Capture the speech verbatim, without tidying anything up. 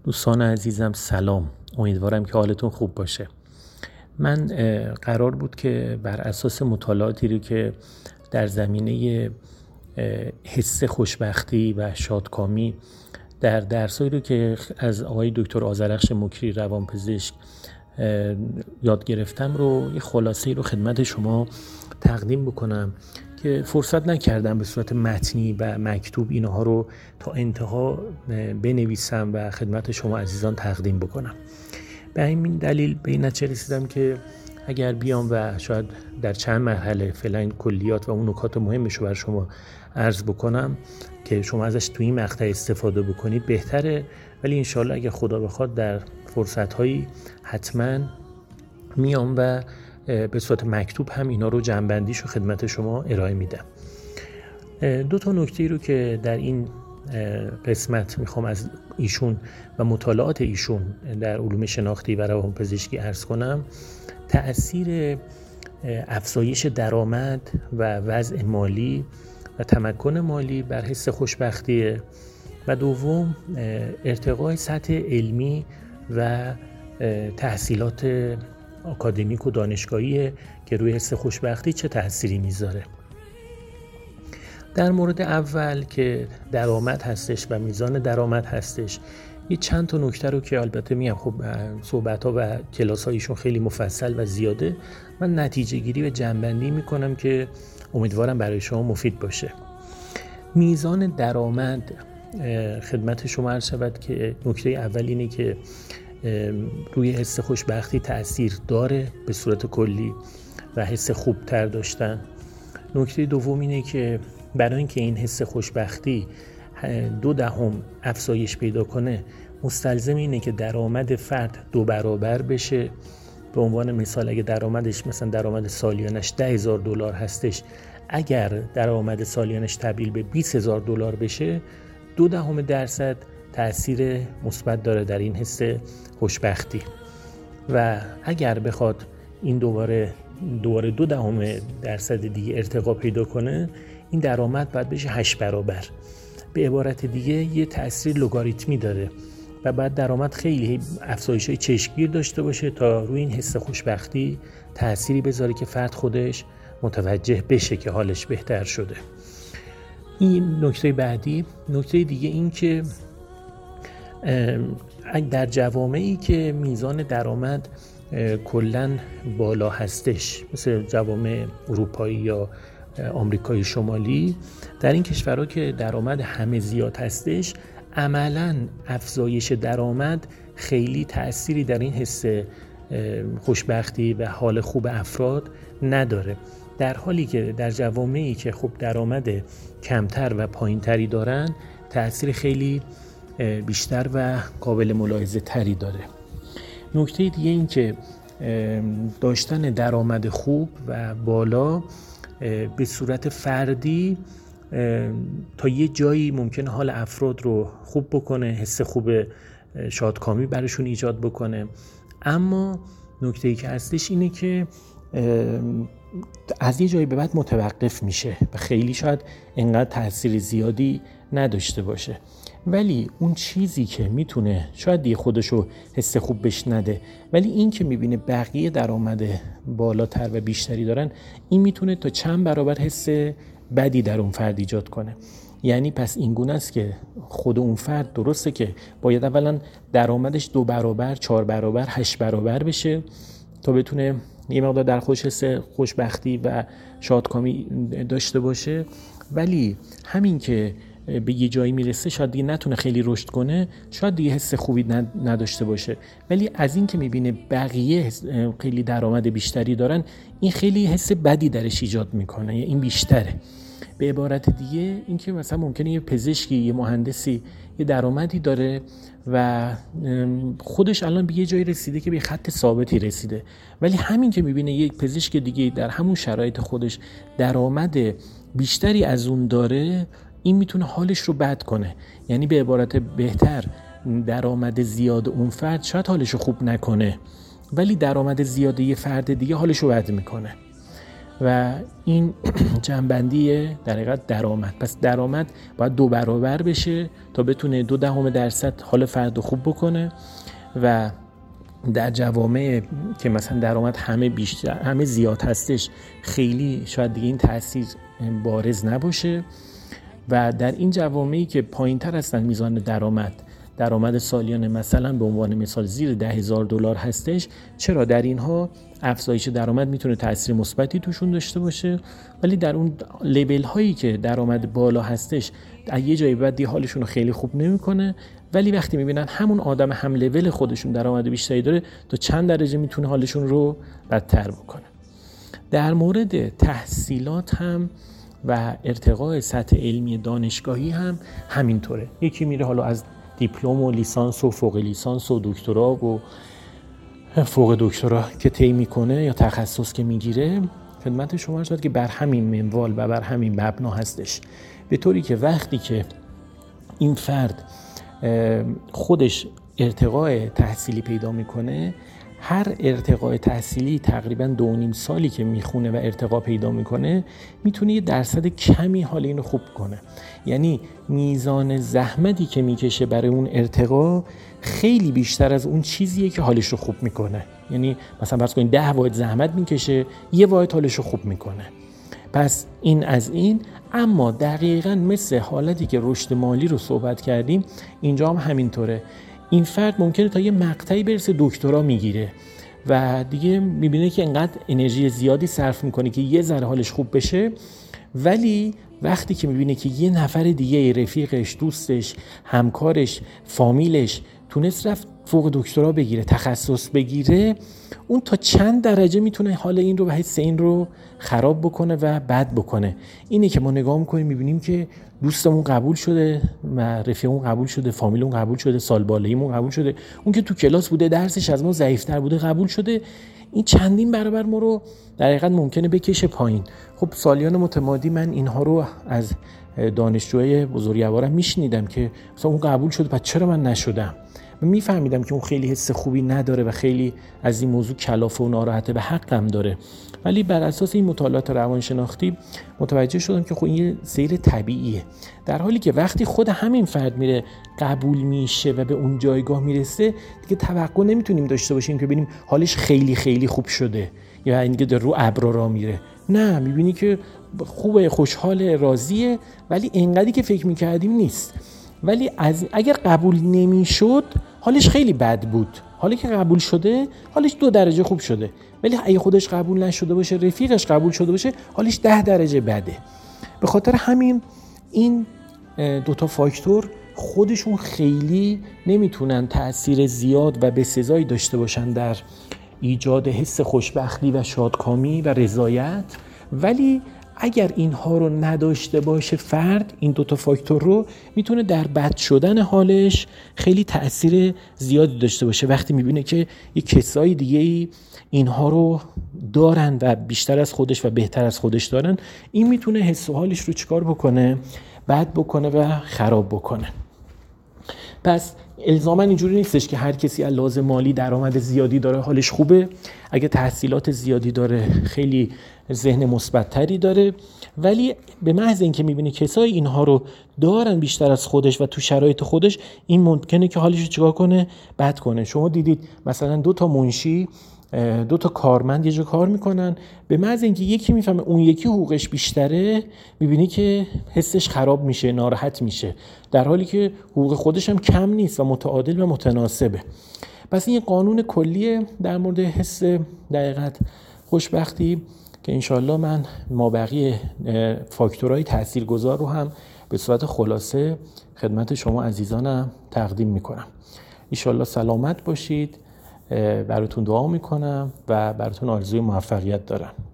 دوستان عزیزم سلام، امیدوارم که حالتون خوب باشه. من قرار بود که بر اساس مطالعاتی رو که در زمینه حس خوشبختی و شادکامی در درسایی رو که از آقای دکتر آذرخش مکری روانپزشک یاد گرفتم رو یه خلاصه‌ای رو خدمت شما تقدیم بکنم که فرصت نکردم به صورت متنی و مکتوب اینها رو تا انتها بنویسم و خدمت شما عزیزان تقدیم بکنم. به همین دلیل به این نتیجه رسیدم که اگر بیام و شاید در چند مرحله فعلا این کلیات و اون نکات مهمش رو بر شما عرض بکنم که شما ازش توی این مقطع استفاده بکنید بهتره، ولی انشالله اگر خدا بخواد در فرصت‌هایی حتما میام و به صورت مکتوب هم اینا رو جمع‌بندیش رو خدمت شما ارائه میدم. دو تا نکته رو که در این قسمت میخوام از ایشون و مطالعات ایشون در علوم شناختی و روانپزشکی عرض کنم، تأثیر افزایش درآمد و وضع مالی و تمکن مالی بر حس خوشبختی و دوم ارتقای سطح علمی و تحصیلات آکادمیک و دانشگاهی که روی حس خوشبختی چه تأثیری میذاره. در مورد اول که درآمد هستش و میزان درآمد هستش، یه چند تا نکته رو که البته میگم خب صحبت‌ها و کلاس‌هایشون خیلی مفصل و زیاده، من نتیجه گیری و جمع‌بندی میکنم که امیدوارم برای شما مفید باشه. میزان درآمد خدمت شما عرض شود که نکته اول اینه که روی حس خوشبختی تأثیر داره به صورت کلی و حس خوبتر داشتن. نکته دوم اینه که برای اینکه این حس خوشبختی دو دهم افزایش پیدا کنه مستلزم اینه که درآمد فرد دو برابر بشه. به عنوان مثال اگه درآمدش مثلا درآمد سالیانش ده هزار دلار هستش، اگر درآمد سالیانش تبدیل به بیست هزار دلار بشه دو دهم درصد تأثیر مثبت داره در این حس خوشبختی و اگر بخواد این دوباره دوباره دو دهم درصد دیگه ارتقا پیدا کنه این درآمد باید بشه هشت برابر. به عبارت دیگه یه تأثیر لگاریتمی داره و بعد درآمد خیلی افزایش‌های چشمگیر داشته باشه تا روی این حس خوشبختی تأثیری بذاره که فرد خودش متوجه بشه که حالش بهتر شده. این نکته بعدی. نکته دیگه این که در جوامعی که میزان درآمد کلاً بالا هستش مثل جوامع اروپایی یا آمریکای شمالی، در این کشورها که درآمد همه زیاد هستش عملاً افزایش درآمد خیلی تأثیری در این حس خوشبختی و حال خوب افراد نداره، در حالی که در جوامعی که خب درآمد کمتر و پایینتری دارن تأثیر خیلی بیشتر و قابل ملاحظه تری داره. نکته دیگه این که داشتن درآمد خوب و بالا به صورت فردی تا یه جایی ممکنه حال افراد رو خوب بکنه، حس خوب شادکامی براشون ایجاد بکنه، اما نکته‌ای که هستش اینه که از یه جایی به بعد متوقف میشه و خیلی شاید انقدر تأثیر زیادی نداشته باشه. ولی اون چیزی که میتونه شاید دیگه خودشو حس خوب بش نده، ولی این که میبینه بقیه درآمد بالاتر و بیشتری دارن، این میتونه تا چند برابر حس بدی در اون فرد ایجاد کنه. یعنی پس این گونه است که خود اون فرد درسته که باید اولا درآمدش دو برابر، چهار برابر، هشت برابر بشه تا بتونه یه مقدار در خودش حس خوشبختی و شادکامی داشته باشه، ولی همین که به یه جایی میرسه شاید دیگه نتونه خیلی رشد کنه، شاید دیگه حس خوبی نداشته باشه، ولی از این که میبینه بقیه خیلی درآمد بیشتری دارن این خیلی حس بدی درش ایجاد میکنه، این بیشتره. به عبارت دیگه این که مثلا ممکنه یه پزشکی، یه مهندسی یه درآمدی داره و خودش الان به یه جایی رسیده که به خط ثابتی رسیده، ولی همین که میبینه یک پزشک دیگه در همون شرایط خودش درآمد بیشتری از اون داره، این میتونه حالش رو بد کنه. یعنی به عبارت بهتر درآمد زیاد اون فرد شاید حالش رو خوب نکنه، ولی درآمد زیاد یه فرد دیگه حالش رو بد میکنه. و این جنبندی در حقیقت درآمد. پس درآمد باید دو برابر بشه تا بتونه دو دهم درصد حال فرد خوب بکنه و در جوامع که مثلا درآمد همه بیشتر همه زیاد هستش خیلی شاید دیگه این تأثیر بارز نباشه و در این جوامعی که پایین‌تر هستن میزان درآمد درآمد سالیانه مثلا به عنوان مثال زیر ده هزار دلار هستش، چرا در اینها افزایش درآمد میتونه تأثیر مثبتی توشون داشته باشه، ولی در اون لول هایی که درآمد بالا هستش از یه جایی بعد دی حالشون رو خیلی خوب نمیکنه، ولی وقتی میبینن همون آدم هم لول خودشون درآمد بیشتری داره تا چند درجه میتونه حالشون رو بدتر بکنه. در مورد تحصیلات هم و ارتقاء سطح علمی دانشگاهی هم همینطوره. یکی میره حالا از دیپلم و لیسانس و فوق لیسانس و دکترا و فوق دکترا که طی میکنه یا تخصص که میگیره، خدمت شما عرض شد که بر همین منوال و بر همین مبنا هستش، به طوری که وقتی که این فرد خودش ارتقاء تحصیلی پیدا میکنه، هر ارتقاء تحصیلی تقریبا دو و نیم سالی که میخونه و ارتقا پیدا میکنه میتونه یه درصد کمی حال اینو خوب کنه. یعنی میزان زحمتی که میکشه برای اون ارتقا خیلی بیشتر از اون چیزیه که حالش رو خوب میکنه. یعنی مثلا فرض کنید ده واحد زحمت میکشه، یه واحد حالش رو خوب میکنه. پس این از این. اما دقیقاً مثل حالتی که رشد مالی رو صحبت کردیم، اینجا هم همینطوره. این فرد ممکنه تا یه مقطعی برسه دکترا میگیره و دیگه میبینه که انقدر انرژی زیادی صرف میکنه که یه ذره حالش خوب بشه، ولی وقتی که میبینه که یه نفر دیگه، رفیقش، دوستش، همکارش، فامیلش تونست رفت فوق دکترا بگیره، تخصص بگیره، اون تا چند درجه میتونه حال این رو و حس این رو خراب بکنه و بد بکنه. اینه که ما نگاه میکنیم میبینیم که دوستمون قبول شده، رفیقمون قبول شده، فامیلمون قبول شده، سال بالاییمون قبول شده، اون که تو کلاس بوده درسش از ما ضعیف‌تر بوده قبول شده. این چندین برابر ما رو در حقیقت ممکنه بکشه پایین. خب سالیان متمادی من اینها رو از دانشجوهای بزرگوارم میشنیدم که مثلا اون قبول شده پس چرا من نشدم. من میفهمیدم که اون خیلی حس خوبی نداره و خیلی از این موضوع کلافه و ناراحته، به حقم داره، ولی بر اساس این مطالعات روانشناختی متوجه شدم که خب این یه سیر طبیعیه. در حالی که وقتی خود همین فرد میره قبول میشه و به اون جایگاه میرسه، دیگه توقع نمیتونیم داشته باشیم که ببینیم حالش خیلی خیلی خوب شده یا اینکه در رو ابر را میره. نه، میبینی که خوبه، خوشحال، راضیه، ولی اینقدری که فکر میکردیم نیست. ولی از اگر قبول نمیشد حالش خیلی بد بود، حالی که قبول شده حالش دو درجه خوب شده، ولی اگه خودش قبول نشده باشه، رفیقش قبول شده باشه، حالش ده درجه بده. به خاطر همین این دوتا فاکتور خودشون خیلی نمیتونن تأثیر زیاد و بسزایی داشته باشن در ایجاد حس خوشبختی و شادکامی و رضایت، ولی اگر اینها رو نداشته باشه فرد، این دوتا فاکتور رو، میتونه در بد شدن حالش خیلی تأثیر زیادی داشته باشه. وقتی میبینه که یک کسای دیگه اینها رو دارن و بیشتر از خودش و بهتر از خودش دارن، این میتونه حس و حالش رو چیکار بکنه؟ بد بکنه و خراب بکنه. پس الزاما اینجوری نیستش که هر کسی از لحاظ مالی درآمد زیادی داره حالش خوبه، اگه تحصیلات زیادی داره خیلی ذهن مثبت‌تری داره، ولی به محض اینکه می‌بینه کسای اینها رو دارن بیشتر از خودش و تو شرایط خودش، این ممکنه که حالش رو چیکار کنه؟ بد کنه. شما دیدید مثلا دو تا منشی، دو تا کارمند یه جا کار میکنن، به محض اینکه یکی میفهمه اون یکی حقوقش بیشتره، میبینی که حسش خراب میشه، ناراحت میشه، در حالی که حقوق خودش هم کم نیست و متعادل و متناسبه. پس این قانون کلیه در مورد حس دقیقت خوشبختی که انشالله من مابقی فاکتورهای تاثیرگذار رو هم به صورت خلاصه خدمت شما عزیزانم تقدیم میکنم. انشالله سلامت باشید، براتون دعا میکنم و براتون آرزوی موفقیت دارم.